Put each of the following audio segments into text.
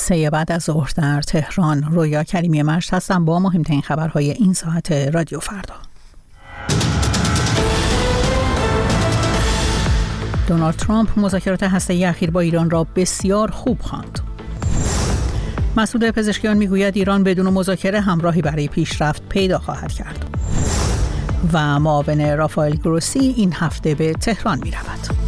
3 بعد از ظهر در تهران. رویا کریمی مشت هستم با مهمترین خبرهای این ساعت رادیو فردا. دونالد ترامپ مذاکرات هسته‌ای اخیر با ایران را بسیار خوب خواند. مسعود پزشکیان میگوید ایران بدون مذاکره همراهی برای پیشرفت پیدا خواهد کرد. و معاون رافائل گروسی این هفته به تهران می‌رود.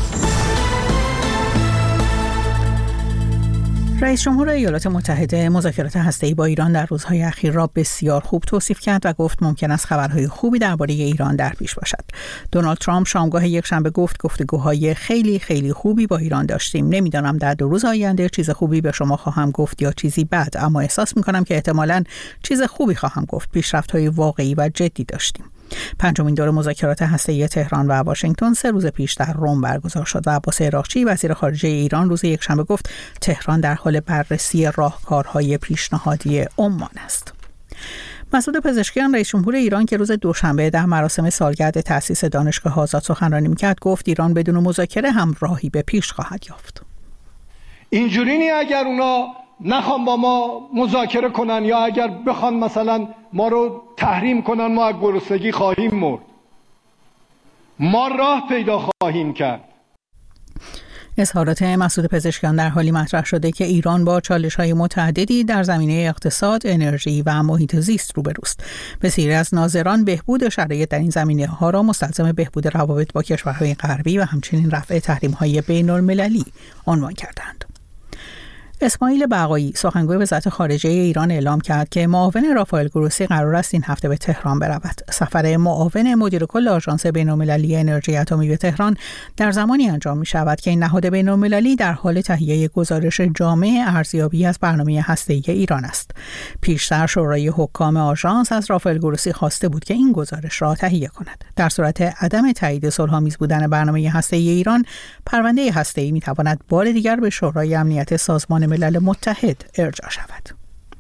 رئیس جمهور ایالات متحده مذاکرات هسته‌ای با ایران در روزهای اخیر را بسیار خوب توصیف کرد و گفت ممکن است خبرهای خوبی درباره ایران در پیش باشد. دونالد ترامپ شامگاه یکشنبه گفت گفتگوهای خیلی خوبی با ایران داشتیم. نمیدانم در 2 روز آینده چیز خوبی به شما خواهم گفت یا چیزی بد، اما احساس می‌کنم که احتمالاً چیز خوبی خواهم گفت. پیشرفت‌های واقعی و جدی داشتیم. 5مین دور مذاکرات هسته‌ای تهران و واشنگتن 3 روز پیش در روم برگزار شد و عباس عراقچی وزیر خارجه ایران روز یکشنبه گفت تهران در حال بررسی راهکارهای پیشنهادی عمان است. مسعود پزشکیان رئیس جمهور ایران که روز دوشنبه در مراسم سالگرد تأسیس دانشگاه آزاد سخنرانی می‌کرد گفت ایران بدون مذاکره هم راهی به پیش خواهد یافت. اینجوری اگر اونا نخوان با ما مذاکره کنن یا اگر بخوان مثلا ما رو تحریم کنن، ما از گرسنگی خواهیم مرد، ما راه پیدا خواهیم کرد. اظهارات مسعود پزشکیان در حالی مطرح شده که ایران با چالش‌های متعددی در زمینه اقتصاد، انرژی و محیط زیست روبروست. بسیاری از ناظران بهبود شرایط در این زمینه‌ها را مستلزم بهبود روابط با کشورهای غربی و همچنین رفع تحریم‌های بین‌المللی عنوان کردند. اسماعیل بقایی سخنگوی وزارت خارجه ایران اعلام کرد که معاون رافائل گروسی قرار است این هفته به تهران برود. سفر معاون مدیر کل آژانس بین‌المللی انرژی اتمی به تهران در زمانی انجام می‌شود که این نهاد بین‌المللی در حال تهیه گزارش جامع ارزیابی از برنامه هسته‌ای ایران است. پیشتر شورای حکام آژانس از رافائل گروسی خواسته بود که این گزارش را تهیه کند. در صورت عدم تایید صلح‌آمیز بودن برنامه هسته‌ای ایران، پرونده هسته‌ای می‌تواند بار دیگر به شورای امنیت سازمان ملل متحد ارجاع شود.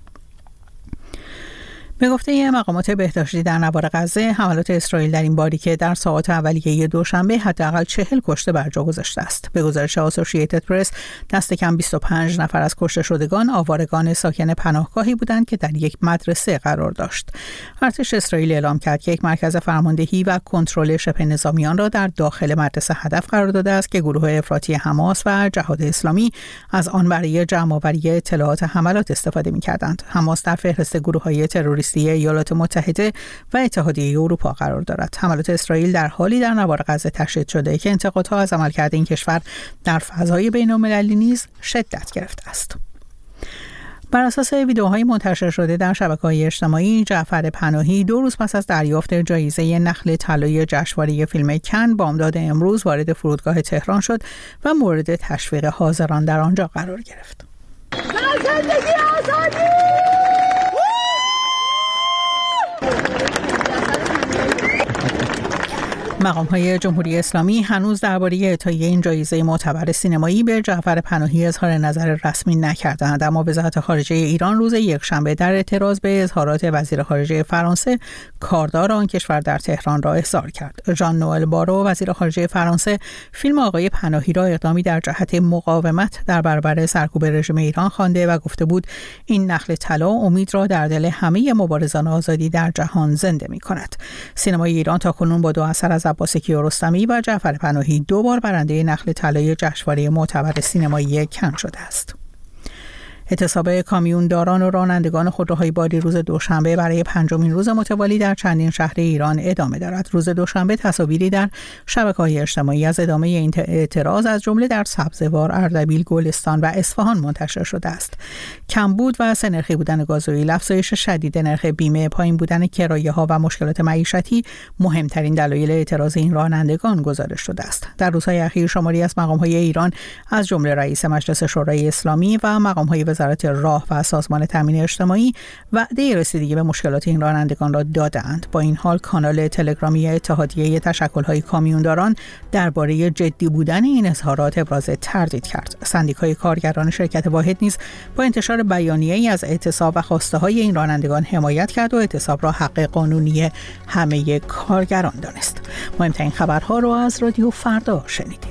به گفته مقامات بهداشتی در نوار غزه، حملات اسرائیل در این باریکه در ساعات اولیه دوشنبه حداقل 40 کشته بر جا گذاشته است. به گزارش اسوسییتد پرس، دست کم 25 نفر از کشته شدگان آوارگان ساکن پناهگاهی بودند که در یک مدرسه قرار داشت. ارتش اسرائیل اعلام کرد که یک مرکز فرماندهی و کنترل شبه نظامیان را در داخل مدرسه هدف قرار داده است که گروه افراطی حماس و جهاد اسلامی از آن برای جمع‌آوری اطلاعات حملات استفاده می‌کردند. حماس در فهرست گروه‌های تروریستی ایالات متحده و اتحادیه اروپا قرار دارد. حملات اسرائیل در حالی در نوار غزه تشدید شده که انتقادها از عملکرد این کشور در فضای بین‌المللی نیز شدت گرفته است. بر اساس ویدئوهای منتشر شده در شبکه‌های اجتماعی، جعفر پناهی 2 روز پس از دریافت جایزه نخل طلای جشنواره فیلم کن بامداد امروز وارد فرودگاه تهران شد و مورد تشویق حاضران در آنجا قرار گرفت. زندگی آزادی! مقام‌های جمهوری اسلامی هنوز درباره اعطای این جایزه معتبر سینمایی به جعفر پناهی اظهار نظر رسمی نکردند، اما وزارت خارجه ایران روز یکشنبه در اعتراض به اظهارات وزیر خارجه فرانسه کاردار آن کشور در تهران را احضار کرد. ژان نوئل بارو وزیر خارجه فرانسه فیلم آقای پناهی را اقدامی در جهت مقاومت در برابر سرکوب رژیم ایران خوانده و گفته بود این نخل طلا امید را در دل همه مبارزان آزادی در جهان زنده می‌کند. سینمای ایران تاکنون با 2 اثر از عباس کیارستمی و جعفر پناهی 2 بار برنده نخل طلای جشنواره معتبر سینمایی کن شده است. اعتصاب کامیونداران و رانندگان خودروهای باری روز دوشنبه برای 5مین روز متوالی در چندین شهر ایران ادامه دارد. روز دوشنبه تصاویری در شبکه‌های اجتماعی از ادامه این اعتراض از جمله در سبزوار، اردبیل، گلستان و اصفهان منتشر شده است. کمبود و سه‌نرخی بودن گازوئیل، افزایش شدید نرخ بیمه، پایین بودن کرایه‌ها و مشکلات معیشتی مهمترین دلایل اعتراض این رانندگان گزارش شده است. در روزهای اخیر شماری از مقام‌های ایران از جمله رئیس مجلس شورای اسلامی و مقام‌های وزارت راه و سازمان تامین اجتماعی وعده رسیدگی به مشکلات این رانندگان را دادند. با این حال کانال تلگرامی اتحادیه تشکل‌های کامیونداران درباره جدی بودن این اظهارات ابراز تردید کرد. سندیکای کارگران شرکت واحد نیز با انتشار بیانیه‌ای از اعتصاب و خواسته‌های این رانندگان حمایت کرد و اعتصاب را حق قانونی همه کارگران دانست. مهمترین خبرها را از رادیو فردا شنیدید.